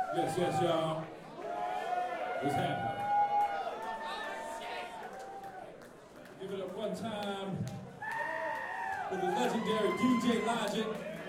Yes, yes, y'all. What's happening? Give it up one time for the legendary DJ Logic.